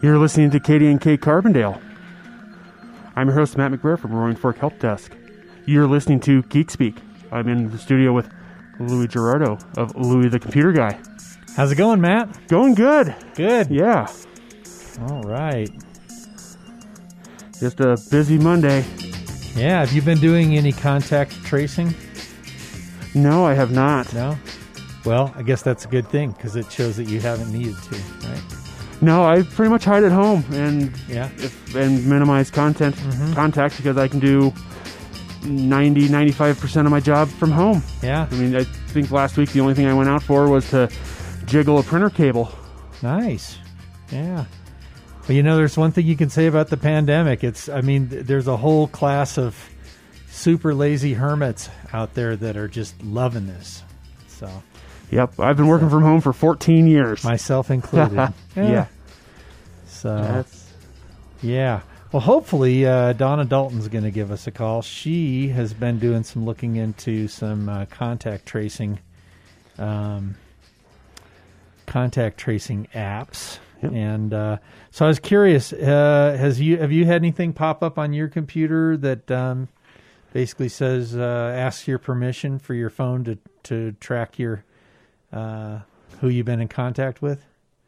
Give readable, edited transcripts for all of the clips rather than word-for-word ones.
You're listening to KD&K Carbondale. I'm your host, Matt McBrayer from Roaring Fork Help Desk. You're listening to Geek Speak. I'm in the studio with Louis Gerardo of Louis the Computer Guy. How's it going, Matt? Going good. Good. Yeah. All right. Just a busy Monday. Yeah. Have you been doing any contact tracing? No, I have not. No? Well, I guess that's a good thing because it shows that you haven't needed to, right? No, I pretty much hide at home and minimize contact because I can do 95% of my job from home. Yeah. I mean, I think last week the only thing I went out for was to jiggle a printer cable. Nice. Yeah. Well, there's one thing you can say about the pandemic. There's a whole class of super lazy hermits out there that are just loving this. So. Yep, I've been working from home for 14 years. Myself included. Yeah. So, yeah. Well, hopefully Donna Dalton's going to give us a call. She has been doing some looking into some contact tracing apps. Yep. And so I was curious, have you had anything pop up on your computer that basically says, asks your permission for your phone to track your who you've been in contact with?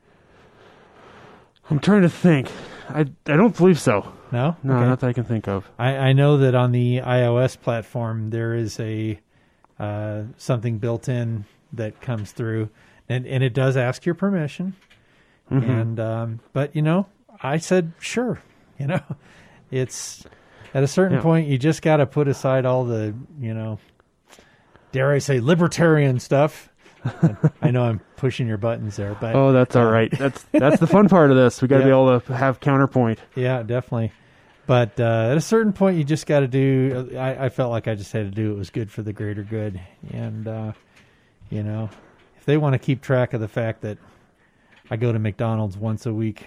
I'm trying to think. I don't believe so. No? No, Okay. not that I can think of. I know that on the iOS platform there is a something built in that comes through, and it does ask your permission. Mm-hmm. And but I said sure. It's at a certain point you just got to put aside all the dare I say libertarian stuff. I know I'm pushing your buttons there, but that's all right. That's the fun part of this. We got to be able to have counterpoint. Yeah, definitely. But at a certain point, you just got to do. I felt like I just had to do what was good for the greater good, and if they want to keep track of the fact that I go to McDonald's once a week,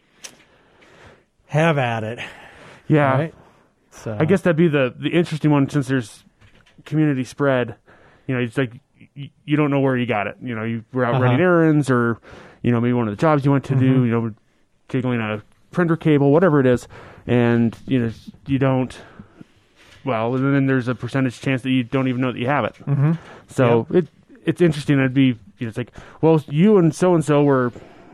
have at it. Yeah. Right? So I guess that'd be the interesting one since there's community spread. It's like you don't know where you got it. You were out running errands or, maybe one of the jobs you went to do, jiggling a printer cable, whatever it is. And, you don't, well, and then there's a percentage chance that you don't even know that you have it. Mm-hmm. So it's interesting. It'd be, it's like, well, you and so-and-so were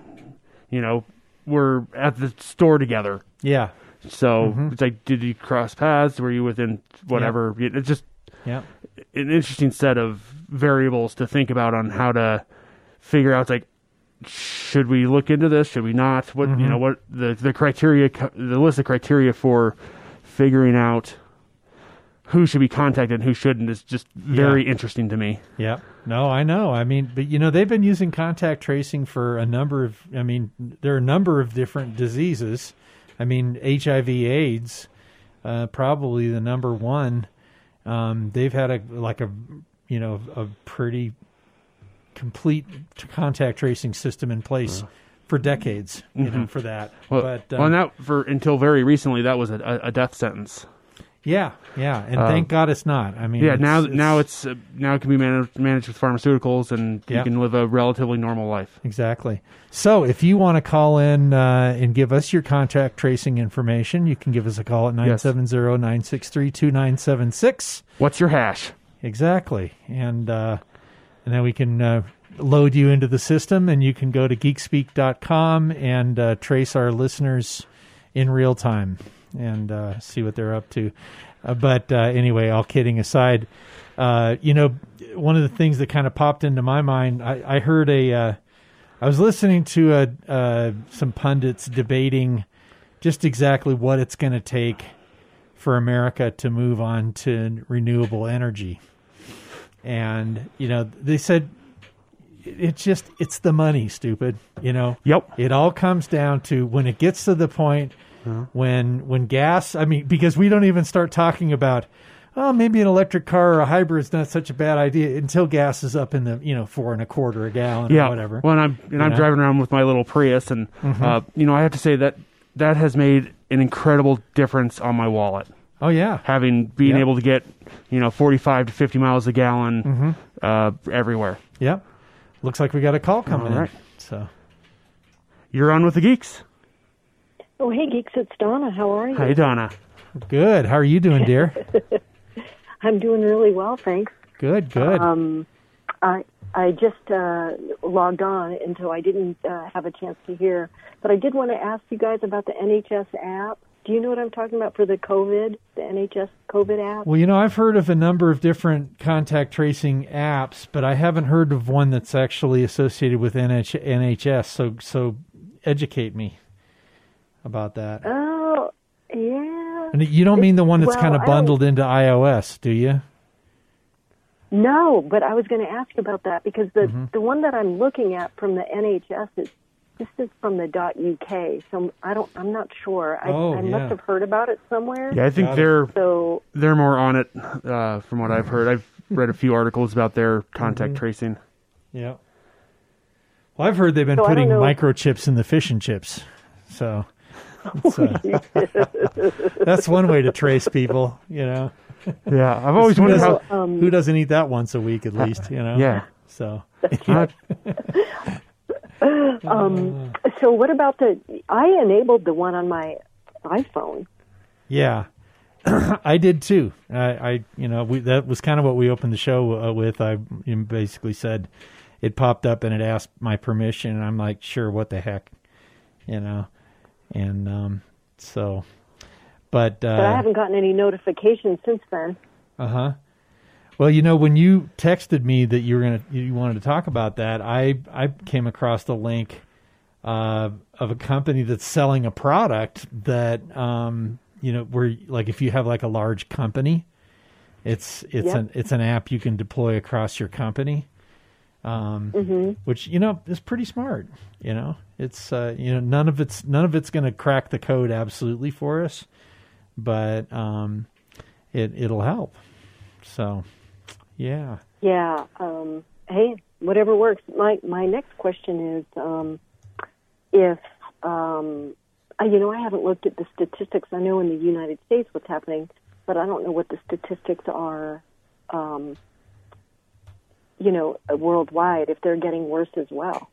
at the store together. Yeah. So it's like, did you cross paths? Were you within whatever? Yeah. It's just an interesting set of variables to think about on how to figure out. It's like, should we look into this? Should we not? What what the criteria, the list of criteria for figuring out who should be contacted and who shouldn't is just very interesting to me. Yeah. No, I know. But they've been using contact tracing for there are a number of different diseases. HIV/AIDS, probably the number one. They've had a pretty complete contact tracing system in place for decades, for that. Well, until very recently, that was a death sentence. Yeah, and thank God it's not. Now it can be managed with pharmaceuticals, and you can live a relatively normal life. Exactly. So if you want to call in and give us your contact tracing information, you can give us a call at 970-963-2976. What's your hash? Exactly. And then we can load you into the system, and you can go to geekspeak.com and trace our listeners in real time and see what they're up to. But anyway, all kidding aside, one of the things that kind of popped into my mind, I heard I was listening to some pundits debating just exactly what it's going to take for America to move on to renewable energy. And, they said, it's the money, stupid, Yep. It all comes down to when it gets to the point when gas, because we don't even start talking about, maybe an electric car or a hybrid is not such a bad idea until gas is up in the, $4.25 a gallon or whatever. Well, I'm driving around with my little Prius, and, I have to say that has made an incredible difference on my wallet. Oh, yeah. Being able to get, 45 to 50 miles a gallon everywhere. Yep. Looks like we got a call coming in. Right. So you're on with the geeks. Oh, hey, Geeks, it's Donna. How are you? Hi, Donna. Good. How are you doing, dear? I'm doing really well, thanks. Good, good. I just logged on, and so I didn't have a chance to hear. But I did want to ask you guys about the NHS app. Do you know what I'm talking about for the NHS COVID app? Well, I've heard of a number of different contact tracing apps, but I haven't heard of one that's actually associated with NHS. So educate me about that. Oh, yeah. And you don't mean the one that's kind of bundled into iOS, do you? No, but I was going to ask about that because the one that I'm looking at from the NHS is from the .uk. So I'm not sure. I must have heard about it somewhere. Yeah, I think they're more on it from what I've heard. I've read a few articles about their contact tracing. Yeah. Well, I've heard they've been putting microchips in the fish and chips. So that's one way to trace people, Yeah, I've always wondered who doesn't eat that once a week at least, Yeah. So. So what about I enabled the one on my iPhone. Yeah. I did too. That was kind of what we opened the show with. I basically said it popped up and it asked my permission, and I'm like, sure, what the heck, and so, but I haven't gotten any notifications since then. Well, when you texted me that you wanted to talk about that, I came across the link of a company that's selling a product that where like if you have like a large company, it's an app you can deploy across your company, which is pretty smart. It's none of it's going to crack the code absolutely for us, but it'll help. So. Yeah. Yeah. Hey, whatever works. My next question is, if I haven't looked at the statistics. I know in the United States what's happening, but I don't know what the statistics are. Worldwide, if they're getting worse as well.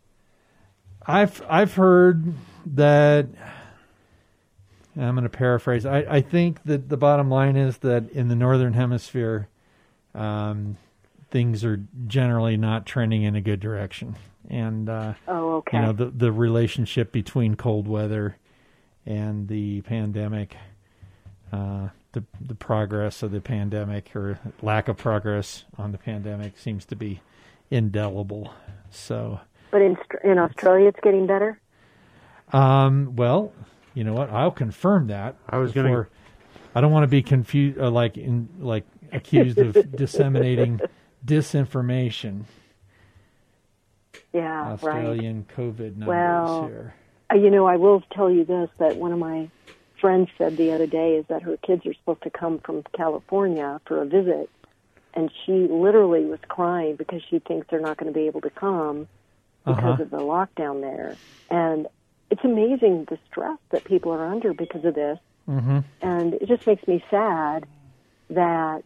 I've heard that. I'm going to paraphrase. I think that the bottom line is that in the Northern Hemisphere, things are generally not trending in a good direction. And, okay. The relationship between cold weather and the pandemic, the progress of the pandemic or lack of progress on the pandemic seems to be indelible. So, but in Australia, it's getting better. Well, you know what? I'll confirm that. I don't want to be confused, accused of disseminating disinformation. Yeah, Australian COVID numbers here. I will tell you this, that one of my friends said the other day is that her kids are supposed to come from California for a visit, and she literally was crying because she thinks they're not going to be able to come because of the lockdown there. And it's amazing the stress that people are under because of this. Mm-hmm. And it just makes me sad that,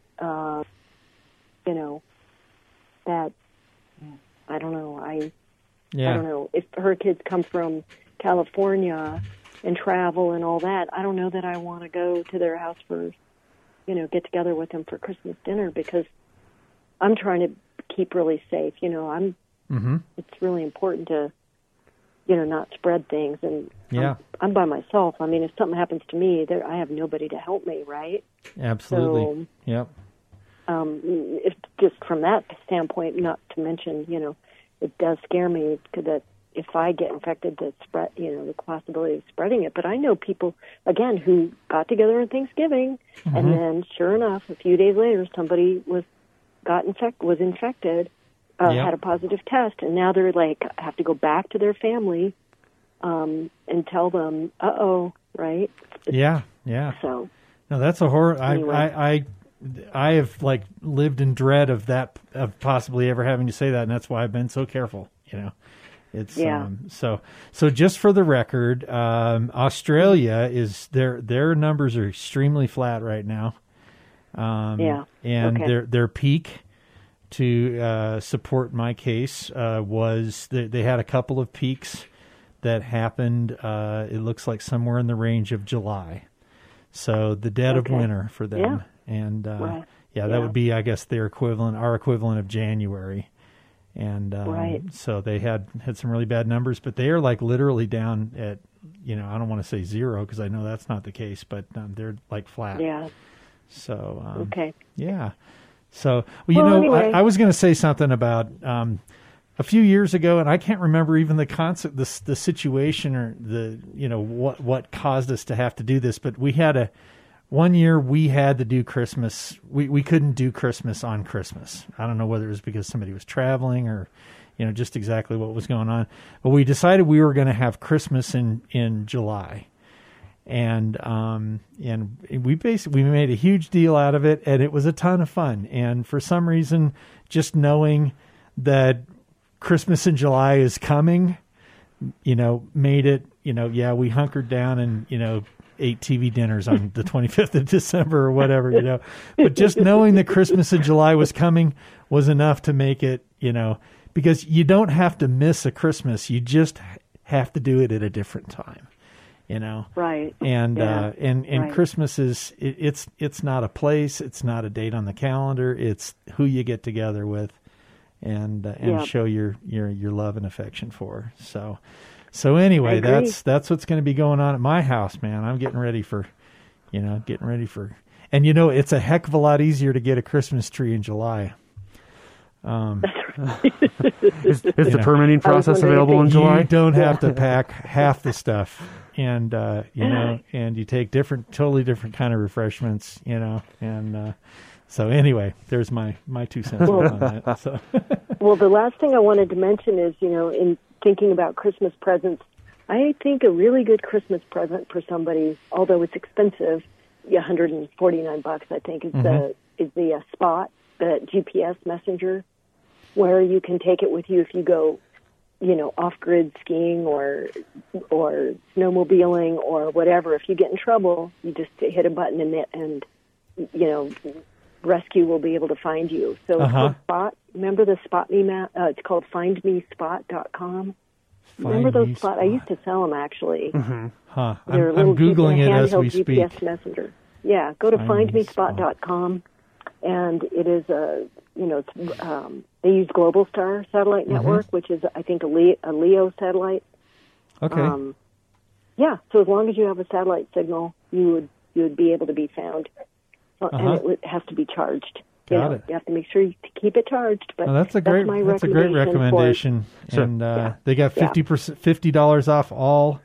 that, I don't know, I don't know, if her kids come from California and travel and all that, I don't know that I want to go to their house for, get together with them for Christmas dinner because I'm trying to keep really safe. It's really important to, not spread things. And I'm by myself. I mean, if something happens to me, I have nobody to help me, right? Absolutely. So, yep. If just from that standpoint, not to mention, it does scare me that if I get infected, that spread, the possibility of spreading it. But I know people, again, who got together on Thanksgiving, and then, sure enough, a few days later, somebody was infected, had a positive test, and now they're like have to go back to their family and tell them, right? Yeah. So, no, that's a horror. Anyway. I have lived in dread of that, of possibly ever having to say that, and that's why I've been so careful. It's so just for the record, Australia is their numbers are extremely flat right now. And their peak to support my case was they had a couple of peaks that happened, it looks like somewhere in the range of July. So the dead of winter for them. Yeah. And Right. that would be, I guess, our equivalent of January. And so they had some really bad numbers, but they are like literally down at, I don't want to say zero because I know that's not the case, but they're like flat. Yeah. So, Okay. Yeah. So, Anyway. I was going to say something about a few years ago, and I can't remember even the concept, the situation or what caused us to have to do this, but we had one year we had to do Christmas. We couldn't do Christmas on Christmas. I don't know whether it was because somebody was traveling or, just exactly what was going on. But we decided we were going to have Christmas in July. And we made a huge deal out of it, and it was a ton of fun. And for some reason, just knowing that Christmas in July is coming, made it, we hunkered down and, ate TV dinners on the 25th of December or whatever, but just knowing that Christmas in July was coming was enough to make it, because you don't have to miss a Christmas. You just have to do it at a different time, Right. And, Yeah. and Right. Christmas is, it's not a place. It's not a date on the calendar. It's who you get together with and show your love and affection for. So anyway, that's what's going to be going on at my house, man. I'm getting ready for, and it's a heck of a lot easier to get a Christmas tree in July. Is the permitting process available in July? You don't have to pack half the stuff, and and you take totally different kind of refreshments, and so anyway, there's my 2 cents on that. So. Well, the last thing I wanted to mention is, in thinking about Christmas presents, I think a really good Christmas present for somebody, although it's expensive, $149, I think, is the Spot, the GPS messenger, where you can take it with you if you go, off-grid skiing or snowmobiling or whatever. If you get in trouble, you just hit a button and rescue will be able to find you. So it's called Spot. Remember the Spot Me map? It's called findmespot.com. Remember those Spot? I used to sell them, actually. Mm-hmm. Huh. They're I'm Googling it as we speak. GPS messenger. Yeah, go to findmespot.com, and it is they use Globalstar satellite network, which is, I think, a LEO satellite. Okay. So as long as you have a satellite signal, you would be able to be found. And it has to be charged. Got it. You have to make sure you keep it charged. But that's a great recommendation. And they got $50 off all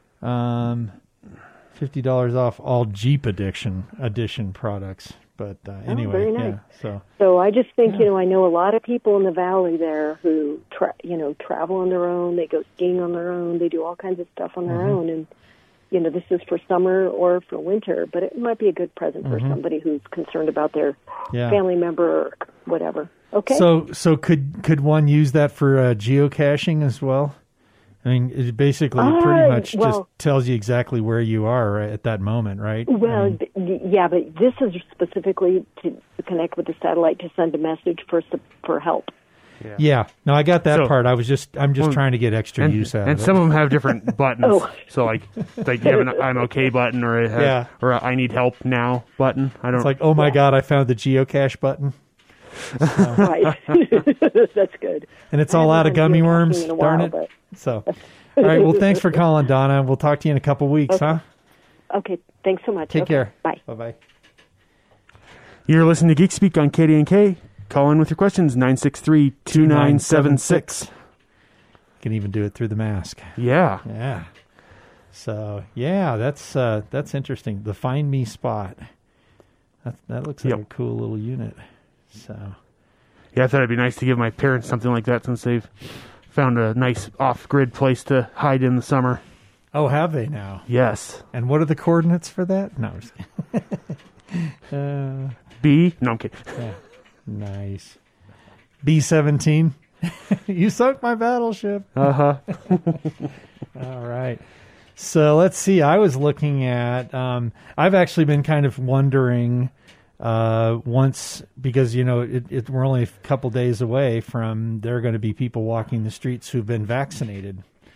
Jeep edition products. But anyway, very nice. So I just think I know a lot of people in the valley there who travel on their own. They go skiing on their own. They do all kinds of stuff on their own, and this is for summer or for winter, but it might be a good present for somebody who's concerned about their family member or whatever. Okay. So could one use that for geocaching as well? I mean, it basically pretty much just tells you exactly where you are at that moment, right? Well, but this is specifically to connect with the satellite to send a message for help. Yeah. No, I got that part. I'm just trying to get extra use out of it. And some of them have different buttons. So like you have an I'm okay button or a I need help now button. It's like, oh my God, I found the geocache button. Right. That's good. And it's all out of gummy worms, darn it. So, all right. Well, thanks for calling, Donna. We'll talk to you in a couple weeks, huh? Okay. Thanks so much. Take care. Bye. Bye-bye. You're listening to Geek Speak on KDNK. Call in with your questions, 963-2976. You can even do it through the mask. Yeah. Yeah. So, that's interesting. The Find Me Spot. That looks like a cool little unit. So, yeah, I thought it'd be nice to give my parents something like that since they've found a nice off-grid place to hide in the summer. Oh, have they now? Yes. And what are the coordinates for that? No, I'm just kidding. B? No, I'm kidding. Yeah. Nice. B-17. You sunk my battleship. Uh-huh. All right. So let's see. I was looking at, I've actually been kind of wondering once, because, we're only a couple days away from there are going to be people walking the streets who've been vaccinated.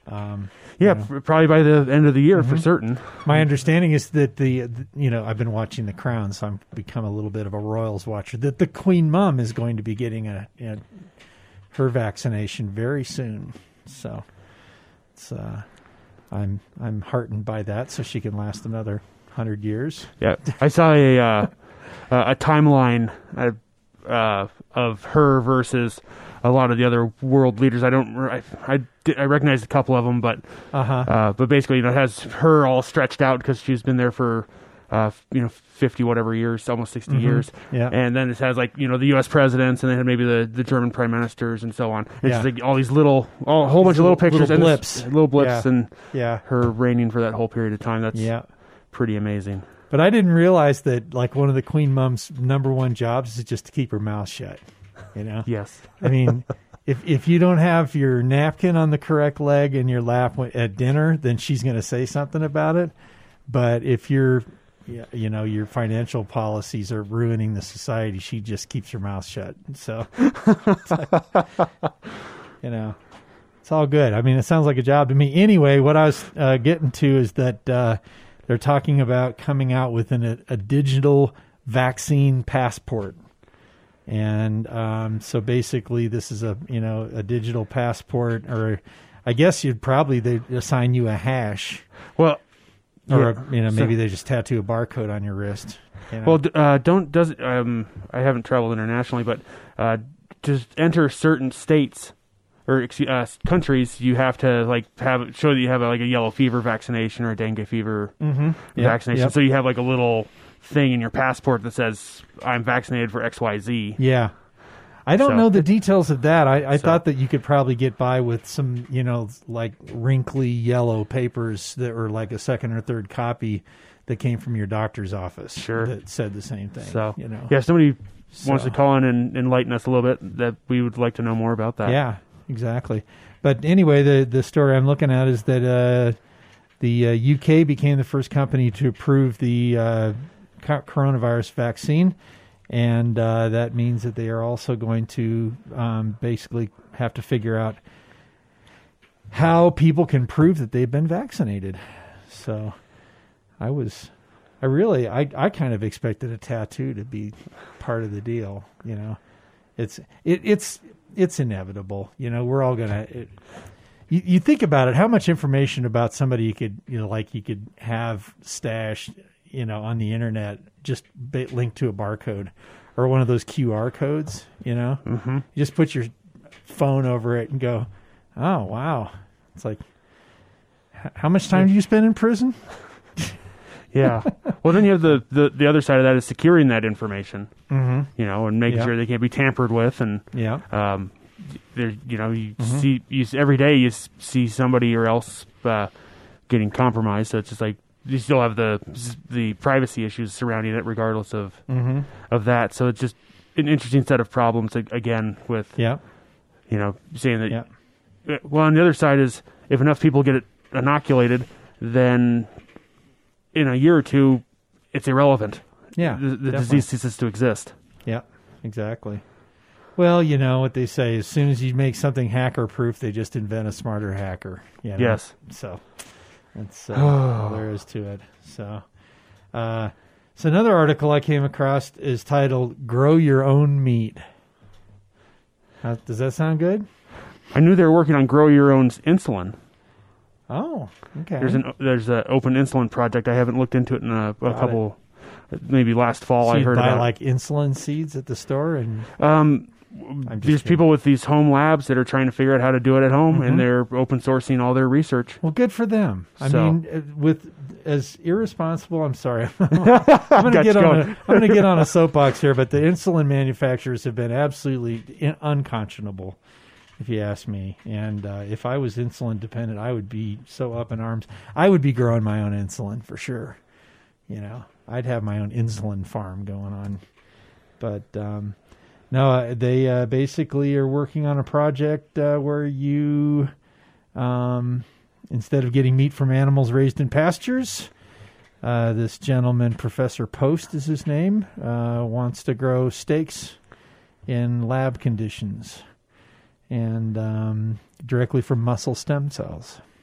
Probably by the end of the year for certain. My understanding is that I've been watching The Crown, so I've become a little bit of a Royals watcher. That the Queen Mum is going to be getting her vaccination very soon. So it's I'm heartened by that, so she can last another 100 years. Yeah, I saw a timeline of her versus a lot of the other world leaders. I recognize a couple of them, but basically, it has her all stretched out because she's been there for 50 whatever years, almost 60 years. Yeah. And then it has the U.S. presidents, and then maybe the German prime ministers and so on. It's just all these a whole bunch of little pictures, little blips, and her reigning for that whole period of time. That's pretty amazing. But I didn't realize that one of the Queen Mum's number one jobs is just to keep her mouth shut. Yes. I mean, if you don't have your napkin on the correct leg in your lap at dinner, then she's going to say something about it. But if your financial policies are ruining the society, she just keeps her mouth shut. So, it's all good. I mean, it sounds like a job to me. Anyway, what I was getting to is that they're talking about coming out with a digital vaccine passport. And so basically this is a digital passport, or I guess they assign you a hash. Well, maybe they just tattoo a barcode on your wrist. Well, I haven't traveled internationally, but to enter certain states or countries, you have to show that you have a yellow fever vaccination or a dengue fever vaccination. Yep. So you have a little thing in your passport that says I'm vaccinated for XYZ. Yeah. I don't know the details of that. I thought that you could probably get by with some, wrinkly yellow papers that were a second or third copy that came from your doctor's office. Sure. That said the same thing. So, somebody wants to call in and enlighten us a little bit, that we would like to know more about that. Yeah, exactly. But anyway, the story I'm looking at is that the UK became the first company to approve the coronavirus vaccine, and that means that they are also going to basically have to figure out how people can prove that they've been vaccinated. So I kind of expected a tattoo to be part of the deal. It's inevitable. We're all gonna. You think about it, how much information about somebody you could have stashed on the internet, just linked to a barcode or one of those QR codes, You just put your phone over it and go, oh, wow. It's like, how much time do you spend in prison? Yeah. Well, then you have the other side of that is securing that information, and making sure they can't be tampered with. And, see every day you see somebody or else getting compromised. So it's just you still have the privacy issues surrounding it, regardless of that. So it's just an interesting set of problems again with saying that. Yeah. Well, on the other side is if enough people get it inoculated, then in a year or two, it's irrelevant. Yeah, the disease ceases to exist. Yeah, exactly. Well, you know what they say: as soon as you make something hacker-proof, they just invent a smarter hacker. Yes. So. That's all there is to it. So another article I came across is titled "Grow Your Own Meat." Does that sound good? I knew they were working on grow your own insulin. Oh, okay. There's an open insulin project. I haven't looked into it in a couple, maybe last fall. So I heard about insulin seeds at the store and. There's people with these home labs that are trying to figure out how to do it at home, and they're open sourcing all their research. Well, good for them. I mean, with as irresponsible. I'm sorry. I'm going to get on a soapbox here, but the insulin manufacturers have been absolutely unconscionable, if you ask me. And if I was insulin dependent, I would be so up in arms. I would be growing my own insulin for sure. I'd have my own insulin farm going on, but. No, they basically are working on a project where you, instead of getting meat from animals raised in pastures, this gentleman, Professor Post is his name, wants to grow steaks in lab conditions and directly from muscle stem cells.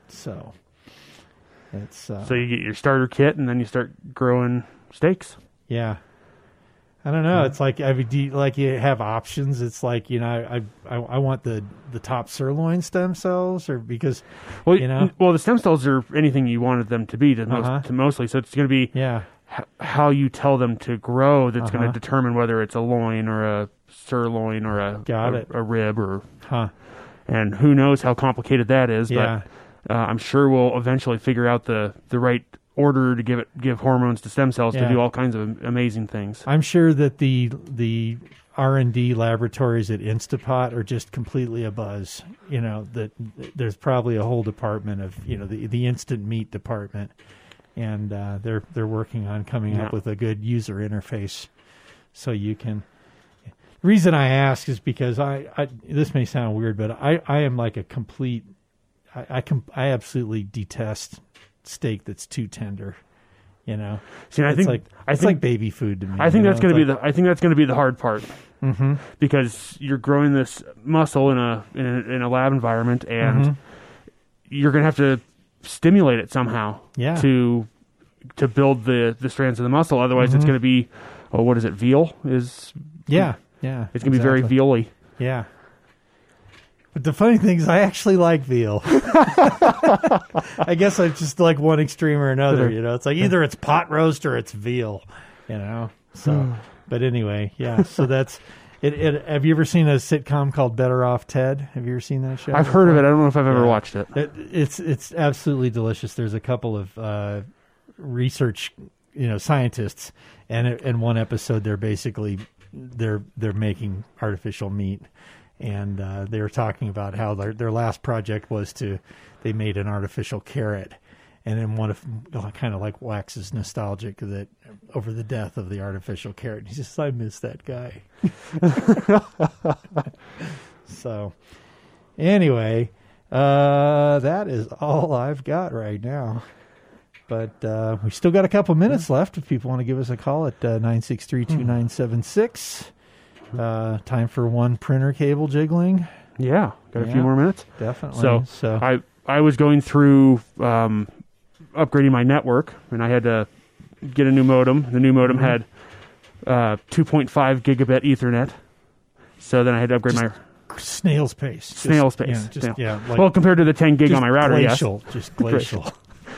So it's so you get your starter kit, and then you start growing steaks. Yeah. I don't know. It's like like you have options. It's like, you know, I want the top sirloin stem cells, or because the stem cells are anything you wanted them to be to mostly. So it's going to be how you tell them to grow that's going to determine whether it's a loin or a sirloin or a rib or and who knows how complicated that is. But I'm sure we'll eventually figure out the right order to give hormones to stem cells to do all kinds of amazing things. I'm sure that the R&D laboratories at Instapot are just completely abuzz. You know, that there's probably a whole department of, you know, the instant meat department, and they're working on coming up with a good user interface so you can. The reason I ask is because I this may sound weird, but I am like a complete. I absolutely detest steak that's too tender, you know. See, I think it's like baby food to me. I think that's going to be the hard part, because you're growing this muscle in a lab environment, and you're going to have to stimulate it somehow to build the strands of the muscle. Otherwise, it's going to be what is it? Veal is it's going to be very veal-y. Yeah. But the funny thing is, I actually like veal. I guess I just like one extreme or another. You know, it's like either it's pot roast or it's veal. You know, so. But anyway, so that's it. Have you ever seen a sitcom called Better Off Ted? Have you ever seen that show? I've heard of it. I don't know if I've ever watched it. It's absolutely delicious. There's a couple of research, scientists, and in one episode, they're making artificial meat. And they were talking about how their last project was they made an artificial carrot, and then one of kind of like waxes nostalgic that over the death of the artificial carrot. He says, "I miss that guy." So, anyway, that is all I've got right now. But we still got a couple minutes left if people want to give us a call at 963-2976. Time for one printer cable jiggling. Yeah, got a few more minutes. Definitely. So I was going through upgrading my network, and I had to get a new modem. The new modem had 2.5 gigabit Ethernet. So then I had to upgrade my snail's pace. Snail's pace. Well, compared to the 10 gig on my router, glacial, just glacial.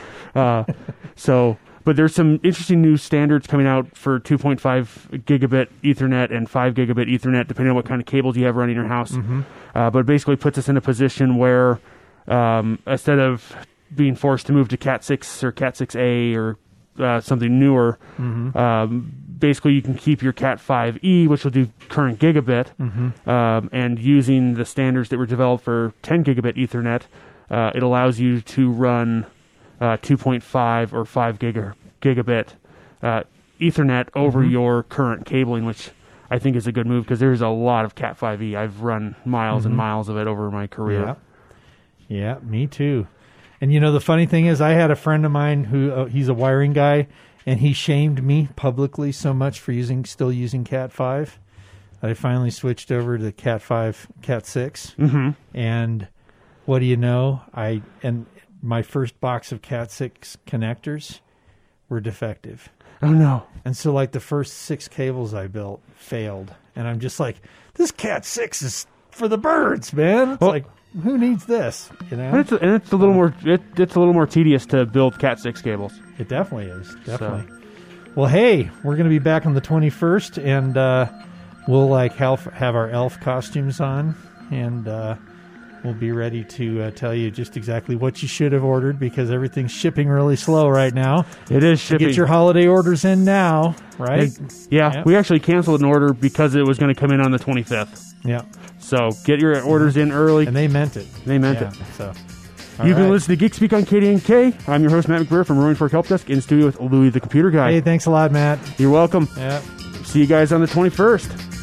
But there's some interesting new standards coming out for 2.5 gigabit Ethernet and 5 gigabit Ethernet, depending on what kind of cables you have running in your house. But it basically puts us in a position where instead of being forced to move to Cat 6 or Cat 6A or something newer, basically you can keep your Cat 5e, which will do current gigabit, and using the standards that were developed for 10 gigabit Ethernet, it allows you to run 2.5 or 5 gigabit Ethernet over your current cabling, which I think is a good move because there's a lot of Cat 5e. I've run miles and miles of it over my career. Yeah, me too. And the funny thing is, I had a friend of mine who he's a wiring guy, and he shamed me publicly so much for still using Cat 5 that I finally switched over to Cat 5, Cat 6. And what do you know? My first box of Cat 6 connectors were defective. Oh, no. And so, the first 6 cables I built failed. And I'm just like, this Cat 6 is for the birds, man. It's who needs this? And it's a little more it's a little more tedious to build Cat 6 cables. It definitely is. Definitely. So. Well, hey, we're going to be back on the 21st, and we'll have our elf costumes on, and we'll be ready to tell you just exactly what you should have ordered because everything's shipping really slow right now. It is shipping. Get your holiday orders in now, right? We actually canceled an order because it was going to come in on the 25th. Yeah. So get your orders in early. And they meant it. So you've been listening to Geek Speak on KDNK. I'm your host, Matt McBrayer from Roaring Fork Help Desk in studio with Louie the Computer Guy. Hey, thanks a lot, Matt. You're welcome. Yeah. See you guys on the 21st.